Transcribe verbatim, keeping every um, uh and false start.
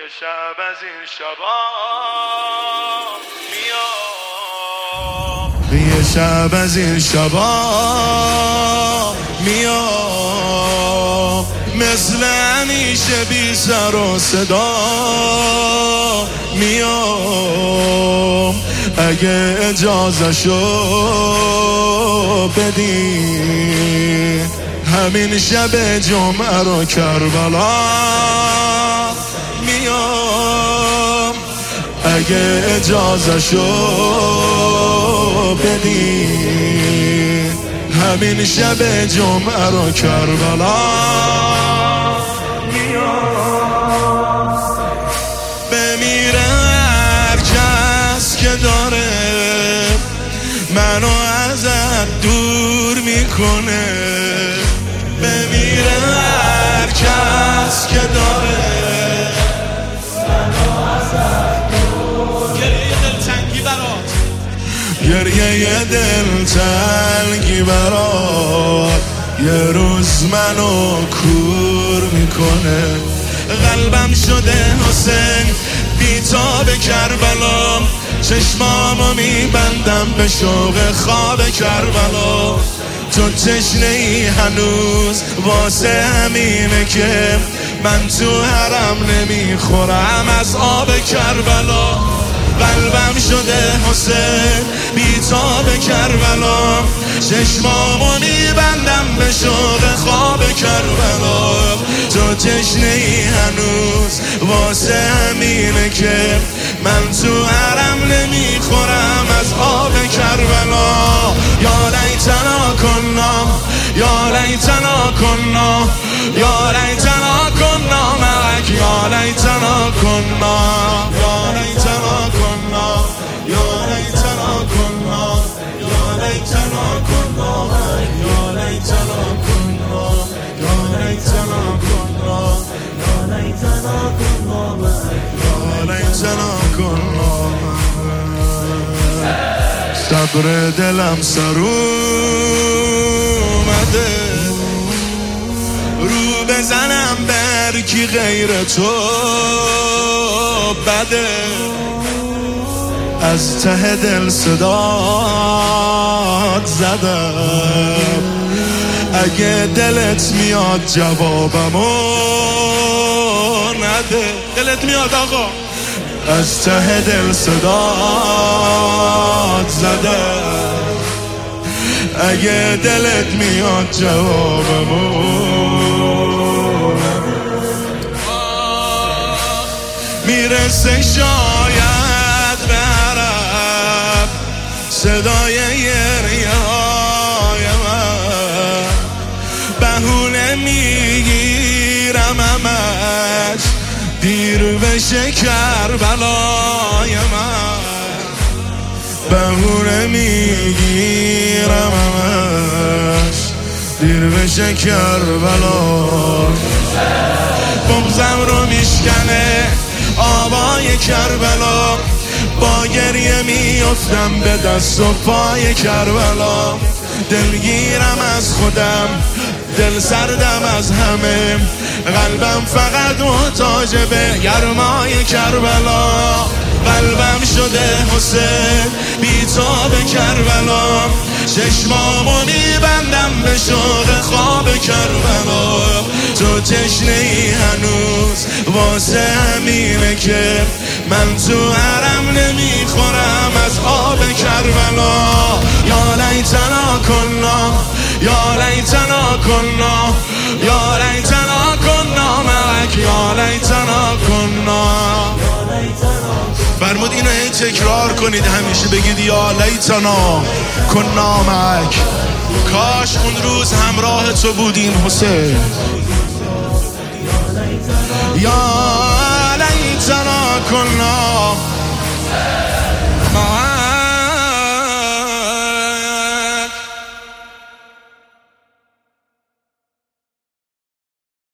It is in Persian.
شب از این شبا میام، یه شب از این شبا میام، مثل همیشه بی سر و صدا میام. اگه اجازه شو بدی همین شب جمعه رو کربلا میام. اگه اجازه شو بدی همین شب جمعه رو کربلا میام. بمیره هر کس که داره منو ازت دور میکنه، بمیره هر کس که داره منو ازت دور. گریه دلتنگی برات، گریه دلتنگی برات یه روز منو کور میکنه. قلبم شده حسین بیتاب کربلا، چشمامو میبندم به شوق خواب کربلا. تو تشنه ای هنوز واسه همینه که من تو حرم نمیخورم از آب کربلا. قلبم شده حسین بیتاب کربلا، چشمامو میبندم به شوق خواب کربلا. تو تشنه ای هنوز واسه همینه که من تو حرم نمیخورم از آب کربلا. یا لیتنا کنا، یا لیتنا کنا، یا لیتنا کنا معک، یا لیتنا کنا، یا لیتنا کنا، یا لیتنا کنا، یا لیتنا کنا، یا لیتنا کنا، یا لیتنا کنا، یا لیتنا کنا، یا لیتنا کنا. صبر دلم سر اومده، رو بزنم بر کی غیر تو بده. از ته دل صدات زدم، اگه دلت میاد جوابمو نده. دلت میاد آقا؟ از ته دل صدات زدم، اگه دلت میاد جوابمو میرسه شاید به عرب صدای گریه های من. بهونه میگیرم همش دیر بشه کربلای من. بهونه میگیرم همش دیر بشه کربلا. بغضم رو میشکنه آبای کربلا، با گریه میافتم به دست و پای کربلا. دلگیرم از خودم، دل سردم از همه، قلبم فقط محتاج به گرمای کربلا. قلبم شده حسین بیتاب کربلا، چشمامو میبندم به شوق خواب کربلا. تو تشنه ای هنوز واسه همینه که من تو حرم نمیخورم از آب کربلا. یا لیتنا کنا، یا لیتنا کنا، یا لیتنا کنا معک، یا لیتنا کنا. فرمود اینو هی تکرار کنید، همیشه بگید یا لیتنا کنا معک. کاش اون روز همراه تو بودیم حسین. یا لیتنا کنا